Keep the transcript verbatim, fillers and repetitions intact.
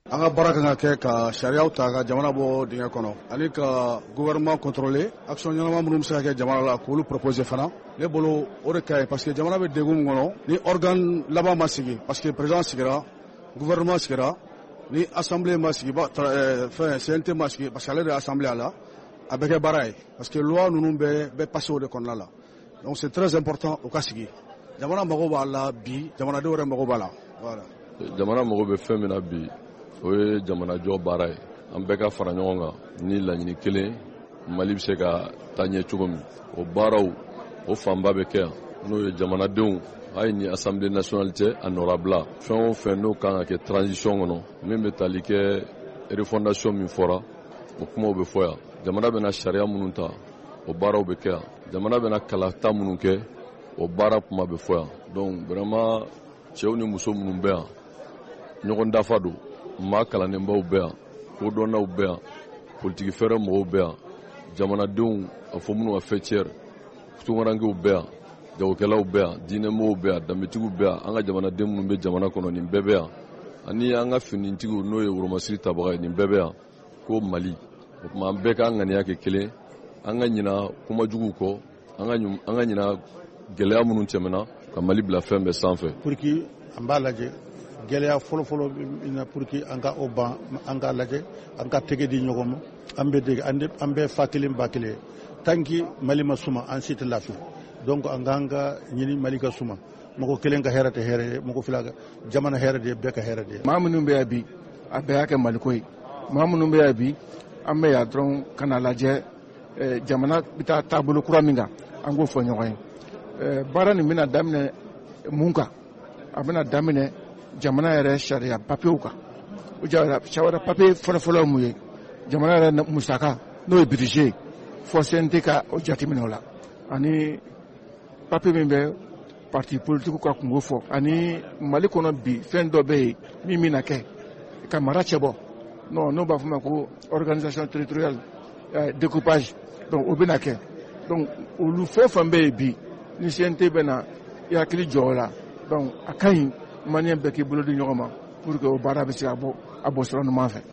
An ka baara kan ka kɛ ka sariyaw ta ka jamana bɔ dingɛ kɔnɔ ani ka gouvernement contrôler action ɲɛnama minnu bɛ se ka kɛ jamana la k'olu proposer fana ne bolo o de ka ɲi parce que jamana bɛ degun min kɔnɔ ni organe laban ma sigi parce que président sigira gouvernement sigira ni assemblée ma sigi fɛn C N T ma sigi parce que ale de ye assemblée a la a bɛ kɛ baara ye parce que loi ninnu bɛ bɛ passer o de kɔnɔna la donc c'est très important o ka sigi jamana mago b'a la bi jamanadenw yɛrɛ mago b'a la voilà. Jamana mago bɛ fɛn min na bi o ye jamanajɔ baara ye an bɛɛ ka fara ɲɔgɔn kan ni laɲini kelen Mali bɛ se ka taa ɲɛ cogo min o baaraw o fanba bɛ kɛ yan n'o ye jamanadenw hali ni assemblée nationale cɛ a nɔra bila fɛn o fɛn n'o kan ka kɛ transition kɔnɔ min bɛ tali kɛ refondation min fɔra o kumaw bɛ fɔ yan jamana bɛna sariya minnu ta o baaraw bɛ kɛ yan jamana bɛna kalata minnu kɛ o baara kuma bɛ fɔ yan donc vraiment cɛw ni muso minnu bɛ yan ɲɔgɔn dafa don maa kalanenbaw bɛ yan kodɔnnaw bɛ yan politiki fɛrɛ mɔgɔw bɛ yan jamanadenw a fɔ minnu ka fɛtiɛri tunkarankew bɛ yan jagokɛlaw bɛ yan diinɛmɔgɔw bɛ yan danbetigiw bɛ yan an ka jamanaden minnu bɛ jamana kɔnɔ nin bɛɛ bɛ yan ani an ka finitigiw n'o ye woromasiri tabaga ye nin bɛɛ bɛ yan ko Mali o tuma an bɛɛ ka ŋaniya kɛ kelen an ka ɲina kumajuguw kɔ an ka ɲina gɛlɛya minnu tɛmɛna ka Mali bila fɛn bɛɛ sanfɛ pour que an b'a lajɛ gɛlɛya fɔlɔfɔlɔ ina pour que an ka o ban an ka lajɛ an ka tɛgɛ di ɲɔgɔn ma an bɛ dege an bɛ fa kelen ba kelen tant que Mali ma suma an si tɛ lafiya donc an k'an ka ɲini Mali ka suma mɔgɔ kelen ka hɛrɛ tɛ hɛrɛ ye mɔgɔ fila ka jamana hɛrɛ de ye bɛɛ ka hɛrɛ de ye. maa minnu bɛ yan bi a bɛɛ y'a kɛ Maliko ye maa minnu bɛ yan bi an bɛ yan dɔrɔn ka na lajɛ jamana bɛ taa taabolo kura min kan an k'o fɔ ɲɔgɔn ye baara nin bɛna daminɛ mun kan a bɛna daminɛ jamana yɛrɛ sariya papiyew kan o sariya papiye fɔlɔfɔlɔ mun ye jamana yɛrɛ musaka n'o ye budget fɔ C N T ka o jateminɛ o la ani papiye min bɛ parti politique ka kungo fɔ ani Mali kɔnɔ bi fɛn dɔ bɛ yen min bɛna kɛ ka mara cɛ bɔ non n'o b'a fɔ ma ko organisation territoriale découpage donc o bɛna kɛ donc olu fɛn o fɛn bɛ yen bi ni C N T bɛna i hakili jɔ o la donc a ka ɲi Maliyɛn bɛɛ k'i bolo di ɲɔgɔn ma pour que o baara bɛ se ka bɔ a bɔ sira ɲuman fɛ.